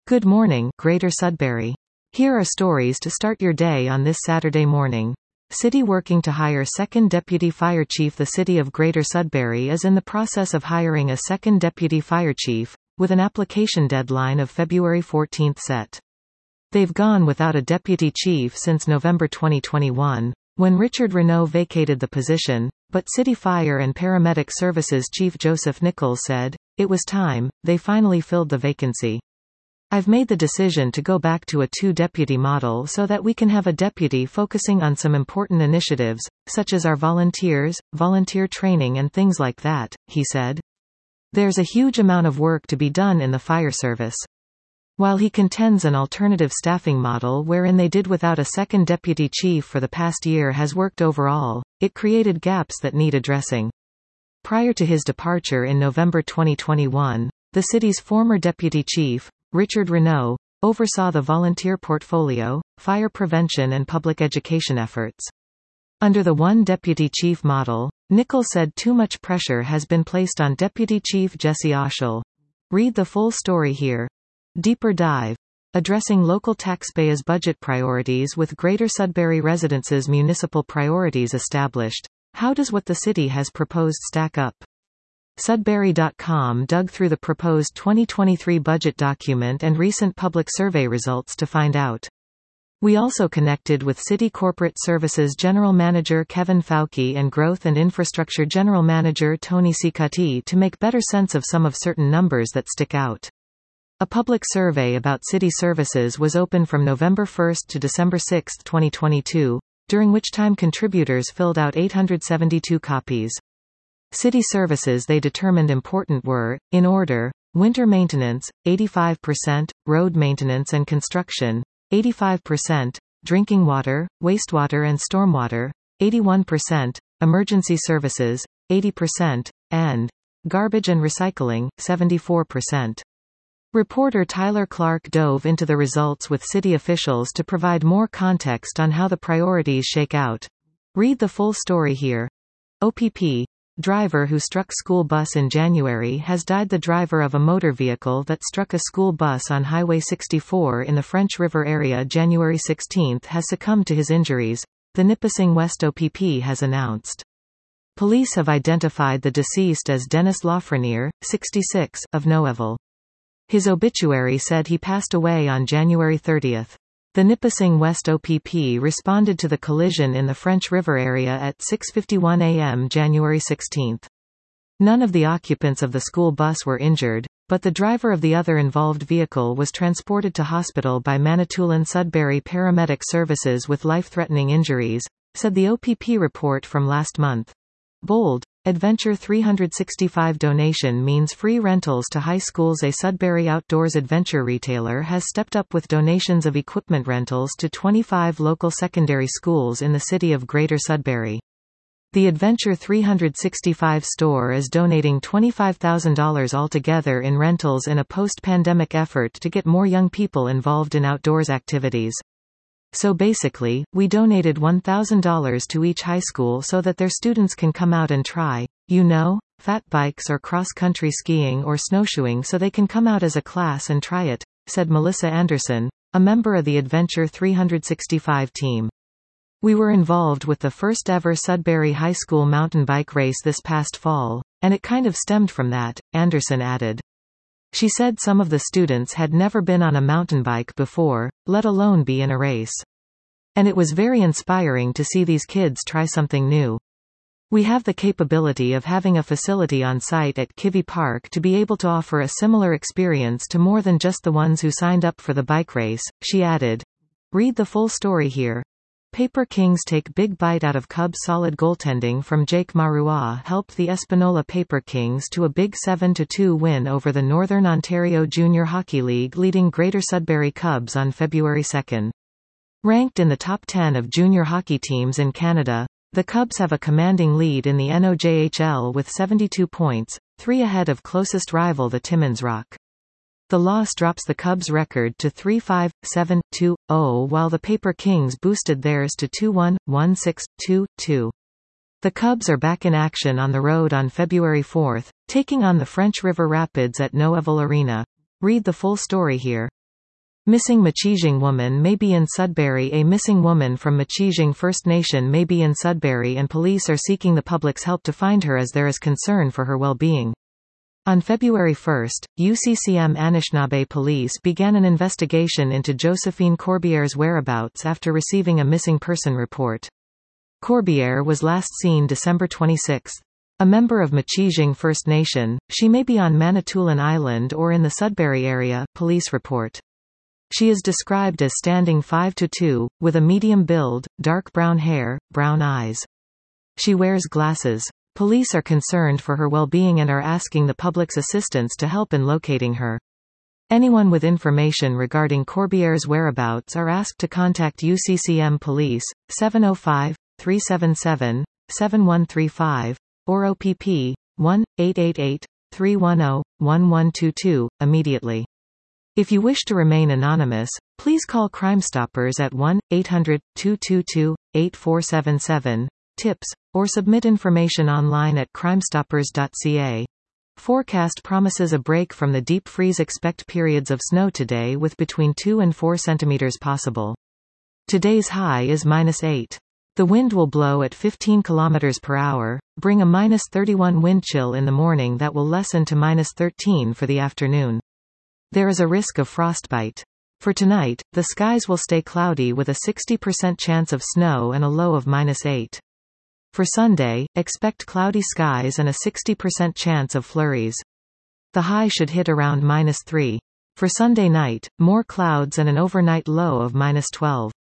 Good morning, Greater Sudbury. Here are stories to start your day on this Saturday morning. City working to hire second deputy fire chief. The city of Greater Sudbury is in the process of hiring a second deputy fire chief, with an application deadline of February 14 set. They've gone without a deputy chief since November 2021, when Richard Renault vacated the position, but City Fire and Paramedic Services Chief Joseph Nichols said, "It was time, they finally filled the vacancy. I've made the decision to go back to a two-deputy model so that we can have a deputy focusing on some important initiatives, such as our volunteers, volunteer training and things like that," he said. There's a huge amount of work to be done in the fire service. While he contends an alternative staffing model wherein they did without a second deputy chief for the past year has worked overall, it created gaps that need addressing. Prior to his departure in November 2021, the city's former deputy chief, Richard Renault, oversaw the volunteer portfolio, fire prevention and public education efforts. Under the one deputy chief model, Nichols said too much pressure has been placed on Deputy Chief Jesse Oshel. Read the full story here. Deeper dive. Addressing local taxpayers' budget priorities with Greater Sudbury residents' municipal priorities established. How does what the city has proposed stack up? Sudbury.com dug through the proposed 2023 budget document and recent public survey results to find out. We also connected with City Corporate Services General Manager Kevin Fauci and Growth and Infrastructure General Manager Tony Cicotti to make better sense of some of certain numbers that stick out. A public survey about city services was open from November 1 to December 6, 2022, during which time contributors filled out 872 copies. City services they determined important were, in order, winter maintenance, 85%, road maintenance and construction, 85%, drinking water, wastewater and stormwater, 81%, emergency services, 80%, and garbage and recycling, 74%. Reporter Tyler Clark dove into the results with city officials to provide more context on how the priorities shake out. Read the full story here. OPP. Driver who struck school bus in January has died. The driver of a motor vehicle that struck a school bus on Highway 64 in the French River area January 16 has succumbed to his injuries, the Nipissing West OPP has announced. Police have identified the deceased as Dennis Lafreniere, 66, of Noëville. His obituary said he passed away on January 30. The Nipissing West OPP responded to the collision in the French River area at 6:51 a.m. January 16. None of the occupants of the school bus were injured, but the driver of the other involved vehicle was transported to hospital by Manitoulin Sudbury Paramedic Services with life-threatening injuries, said the OPP report from last month. Bold. Adventure 365 donation means free rentals to high schools. A Sudbury outdoors adventure retailer has stepped up with donations of equipment rentals to 25 local secondary schools in the city of Greater Sudbury. The Adventure 365 store is donating $25,000 altogether in rentals in a post-pandemic effort to get more young people involved in outdoors activities. So basically, we donated $1,000 to each high school so that their students can come out and try, fat bikes or cross-country skiing or snowshoeing, so they can come out as a class and try it, said Melissa Anderson, a member of the Adventure 365 team. We were involved with the first ever Sudbury High School mountain bike race this past fall, and it kind of stemmed from that, Anderson added. She said some of the students had never been on a mountain bike before, let alone be in a race. And it was very inspiring to see these kids try something new. We have the capability of having a facility on site at Kivy Park to be able to offer a similar experience to more than just the ones who signed up for the bike race, she added. Read the full story here. Paper Kings take big bite out of Cubs' solid goaltending from Jake Marois helped the Espanola Paper Kings to a big 7-2 win over the Northern Ontario Junior Hockey League leading Greater Sudbury Cubs on February 2. Ranked in the top 10 of junior hockey teams in Canada, the Cubs have a commanding lead in the NOJHL with 72 points, 3 ahead of closest rival the Timmins Rock. The loss drops the Cubs' record to 3-5-7-2-0 while the Paper Kings boosted theirs to 2-1-1-6-2-2. The Cubs are back in action on the road on February 4, taking on the French River Rapids at Noëville Arena. Read the full story here. Missing Machijing woman may be in Sudbury. A missing woman from Machijing First Nation may be in Sudbury and police are seeking the public's help to find her as there is concern for her well-being. On February 1, UCCM Anishinaabe Police began an investigation into Josephine Corbier's whereabouts after receiving a missing person report. Corbier was last seen December 26. A member of Machijing First Nation, she may be on Manitoulin Island or in the Sudbury area, police report. She is described as standing 5'2", with a medium build, dark brown hair, brown eyes. She wears glasses. Police are concerned for her well-being and are asking the public's assistance to help in locating her. Anyone with information regarding Corbier's whereabouts are asked to contact UCCM Police, 705-377-7135, or OPP, 1-888-310-1122, immediately. If you wish to remain anonymous, please call Crime Stoppers at 1-800-222-8477, tips, or submit information online at crimestoppers.ca. Forecast promises a break from the deep freeze. Expect periods of snow today with between 2 and 4 centimeters possible. Today's high is -8. The wind will blow at 15 km per hour, bring a -31 wind chill in the morning that will lessen to -13 for the afternoon. There is a risk of frostbite. For tonight, the skies will stay cloudy with a 60% chance of snow and a low of -8. For Sunday, expect cloudy skies and a 60% chance of flurries. The high should hit around -3. For Sunday night, more clouds and an overnight low of -12.